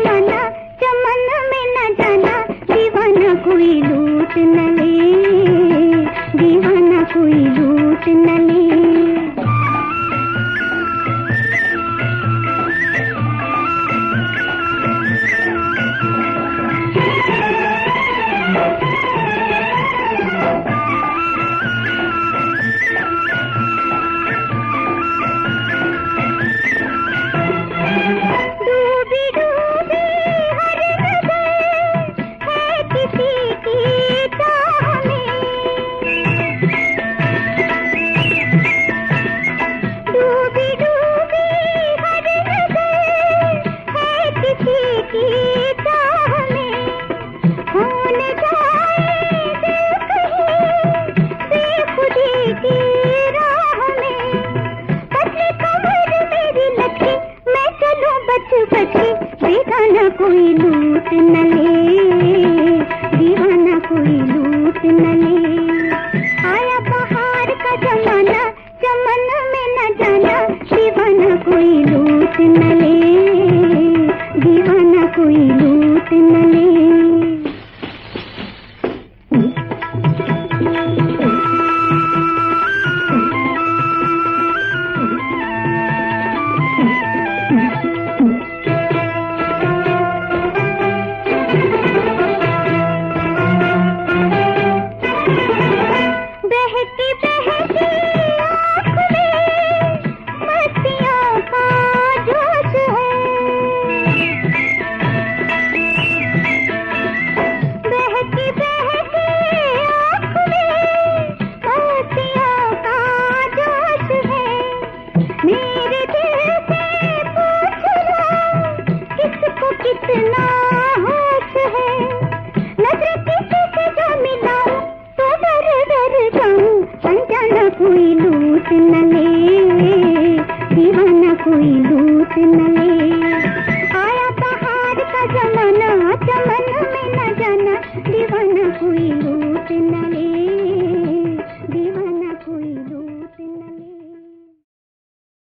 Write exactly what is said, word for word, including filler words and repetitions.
जमाना, चमन में न जाना, दीवाना कोई लूट न ले, दीवाना कोई लूट न ले। दीवाना कोई लूट न ले, दीवाना कोई लूट न ले। आया बहार का जमाना, चमन में न जाना, दीवाना कोई लूट न ले, दीवाना कोई लूट न ले। कितना होश है, नजर किसी से जो मिलाऊं तो डर डर जाऊं। अनजाना कोई लूट न ले, दीवाना कोई लूट न ले।